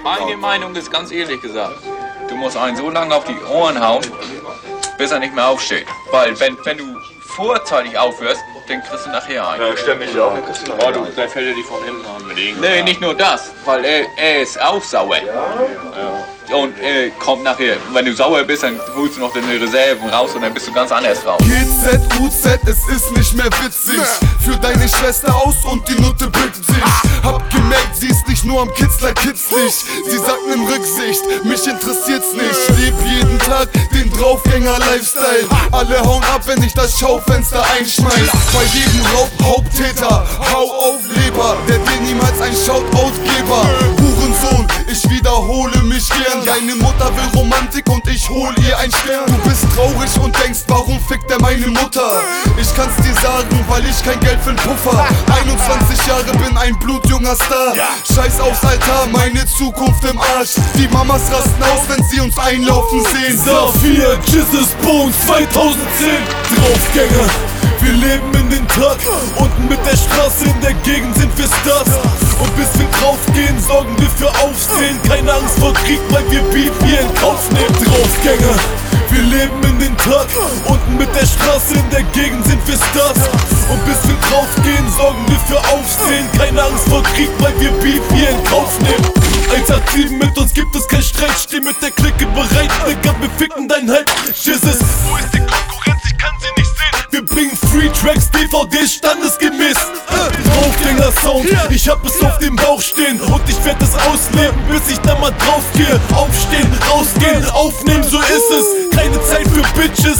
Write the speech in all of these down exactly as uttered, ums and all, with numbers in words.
Meine Meinung ist ganz ehrlich gesagt, du musst einen so lange auf die Ohren hauen, bis er nicht mehr aufsteht. Weil wenn, wenn du vorzeitig aufhörst, dann kriegst du nachher ein. Ja, stell mich auf. Oh, du, dann fällt er dich von hinten an mit irgendwas. Nee, nicht nur das, weil er, er ist auch sauer. Ja. Und äh, kommt nachher, wenn du sauer bist, dann holst du noch deine Reserven raus und dann bist du ganz anders drauf. G Z, U Z, es ist nicht mehr witzig. Für deine Schwester aus und die Nutte bückt sich. Hab gemerkt, sie ist nicht nur am Kitzler kitzlig. Sie sagt in Rücksicht, mich interessiert's nicht. Leb jeden Tag den Draufgänger-Lifestyle. Alle hauen ab, wenn ich das Schaufenster einschmeiß. Bei jedem Raub Haupttäter, hau auf Leber, der dir niemals ein Shoutout geber. Hurensohn, ich wiederhole mich gern. Deine Mutter will Romantik und ich hol ihr ein Stern. Du bist traurig und denkst, warum fickt er meine Mutter? Ich kann's dir sagen, weil ich kein Geld für'n Puffer. einundzwanzig Jahre, bin ein blutjunger Star. Scheiß aufs Altar, meine Zukunft im Arsch. Die Mamas rasten aus, wenn sie uns einlaufen sehen. Saphir, Jesus Bones zweitausendzehn. Draufgänger, wir leben in den Tag. Unten mit der Straße, in der Gegend sind wir Stars. Und bis wir draufgehen, sorgen wir für Aufsehen. Keine Angst vor Krieg, weil wir Beef hier in Kauf nehmen. Draufgänger, wir leben in den Tag. Unten mit der Straße, in der Gegend sind wir Stars. Und bis wir draufgehen, sorgen wir für Aufsehen. Keine Angst vor Krieg, weil wir Beef hier in Kauf nehmen. eins acht sieben, mit uns gibt es kein Streit. Steh mit der Clique bereit, Digga, wir ficken dein Hype. Jesus, wo ist die Konkurrenz? Ich kann sie nicht sehen. Wir bringen Free Tracks, D V D standesgemäß. Draufgänger Sound, ich hab es auf dem Bauch stehen. Und ich werd es ausleben, bis ich da mal drauf gehe. Aufstehen, rausgehen, aufnehmen, so ist es. Keine Zeit für Bitches.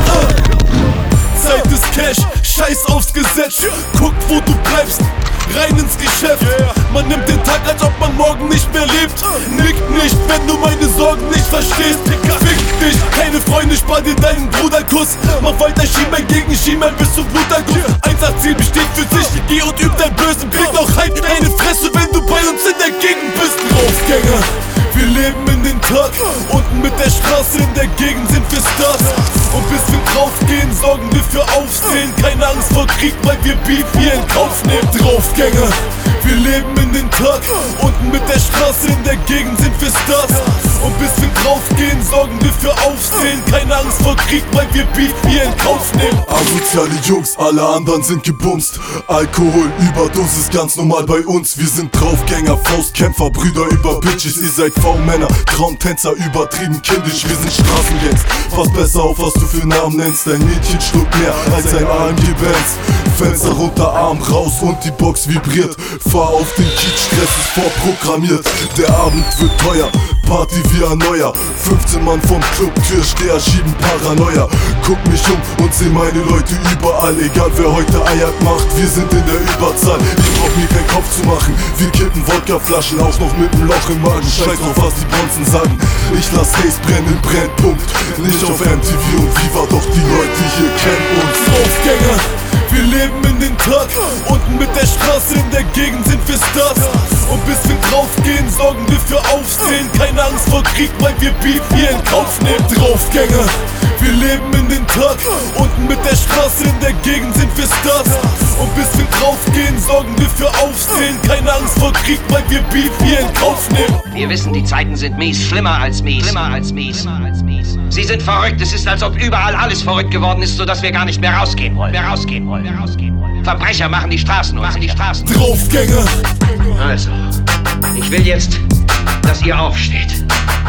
Zeit ist Cash, scheiß aufs Gesetz. Guck, wo du bleibst, rein ins Geschäft. Man nimmt den Tag, als ob man morgen nicht mehr lebt. Nickt nicht, wenn du meine Sorgen nicht verstehst. Fick dich, keine Freunde, spar dir deinen Bruderkuss. Mach weiter Schienbein gegen Schienbein bis zum Bluterguss. eins acht sieben steht für sich, geh und üb deinen bösen Blick. Doch halt deine Fresse, wenn du bei uns in der Gegend bist. Draufgänger, wir leben in den Tag. Unten mit der Straße, in der Gegend sind wir Stars. Und bis wir draufgehen, sorgen wir für Aufsehen. Keine Angst vor Krieg, weil wir Beef hier in Kauf nehmen. Draufgänger, wir leben in den Tag. Unten mit der Straße, in der Gegend sind wir Stars. Und bis wir draufgehen, sorgen wir für Aufsehen. Keine Angst vor Krieg, weil wir Beef hier in Kauf nehmen. Asoziale Jungs, alle anderen sind gebumst. Alkohol, Überdosis, ganz normal bei uns. Wir sind Draufgänger, Faustkämpfer, Brüder über Bitches. Ihr seid V-Männer, Traumtänzer, übertrieben kindisch. Wir sind Straßengangs, pass besser auf, was du für Namen nennst. Dein Mädchen schluckt mehr als ein A M G-Benz. Fenster runter, Arm raus und die Box vibriert. Fahr auf den Kiez, Stress ist vorprogrammiert. Der Abend wird teuer, Party wie ein Neuer. fünfzehn Mann vom Club, Türsteher schieben Paranoia. Guck mich um und seh meine Leute überall. Egal wer heute Eier macht, wir sind in der Überzahl. Ich brauch mir keinen Kopf zu machen, wir kippen Wodkaflaschen, auch noch mit nem Loch im Magen. Scheiß drauf, was die Bronzen sagen. Ich lass Haze brennen, Brennpunkt. Nicht auf M T V und Viva, doch die Leute hier kennen uns. Draufgänger, wir leben in den Tag. Unten mit der Straße, in der Gegend sind wir Stars. Und bis wir draufgehen, sorgen wir für Aufsehen. Keine Angst vor Krieg, weil wir Beef hier in Kauf nehmen. Draufgänger, wir leben in den Tag. Unten mit der Straße, in der Gegend sind wir Stars. Und bis wir draufgehen, sorgen wir für Aufsehen. Keine Angst vor Krieg, weil wir Beef hier in Kauf nehmen. Wir wissen, die Zeiten sind mies, schlimmer als mies. Schlimmer als mies. Sie sind verrückt, es ist, als ob überall alles verrückt geworden ist, sodass wir gar nicht mehr rausgehen wollen. Mehr rausgehen wollen. Mehr rausgehen wollen. Verbrecher machen die Straßen machen die Straßen. Draufgänger. Also, ich will jetzt, dass ihr aufsteht.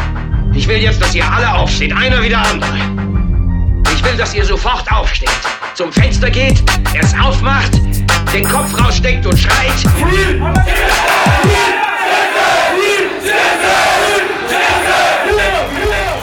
Ich will jetzt, dass ihr alle aufsteht, einer wie der andere. Ich will, dass ihr sofort aufsteht, zum Fenster geht, es aufmacht, den Kopf raussteckt und schreit.